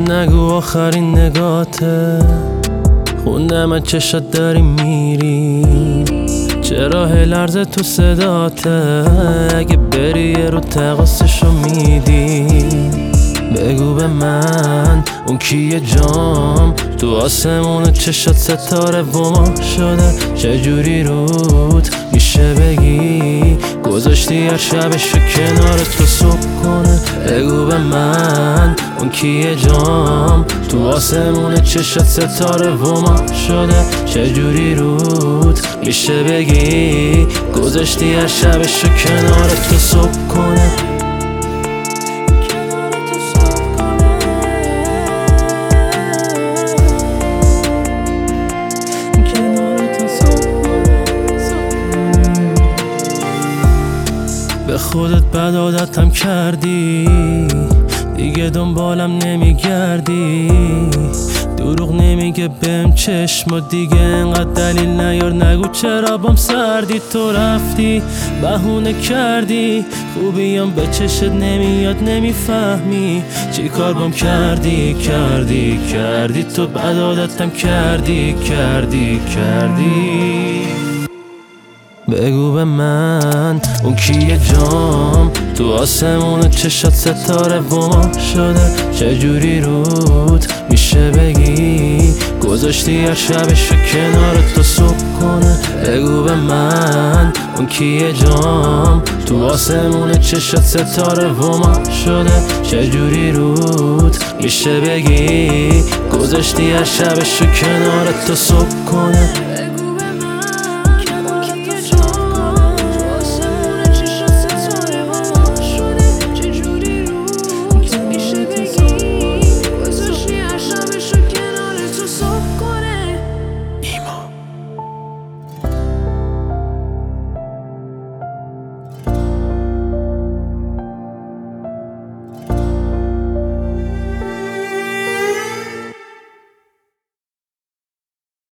نگو آخرین نگاته، خوندم از چشات داری میری، چرا لرزه تو صداته، اگه بری یه رو تقاسشو میدی. بگو به من اون کیه جام، تو آسمون چشات ستاره و ما شده، چجوری روت میشه بگی گذاشتی هر شبشو کنار تو صبح کنه. بگو به من اون کیه جام، تو آسمون چشات ستاره و ما شده، چجوری روت میشه بگی گذاشتی هر شبشو کنار تو صبح کنه. به خودت بد عادتم کردی، دیگه دنبالم نمیگردی، دروغ نمیگه بهم چشم و دیگه انقدر دلیل نیار، نگو چرا بام سردی، تو رفتی بهونه کردی، خوبیام به چشت نمیاد نمیفهمی، چی کار بام کردی تو بد عادتم کردی. بگو به من اون کیه جام، تو آسمون چشات ستاره و ما شده، چجوری روت میشه بگی گذاشتی هر شبشو کنار تو صبح کنه. بگو به من اون کیه جام، تو آسمون چشات ستاره و ما شده، چجوری روت میشه بگی گذاشتی هر شبشو کنار تو صبح کنه.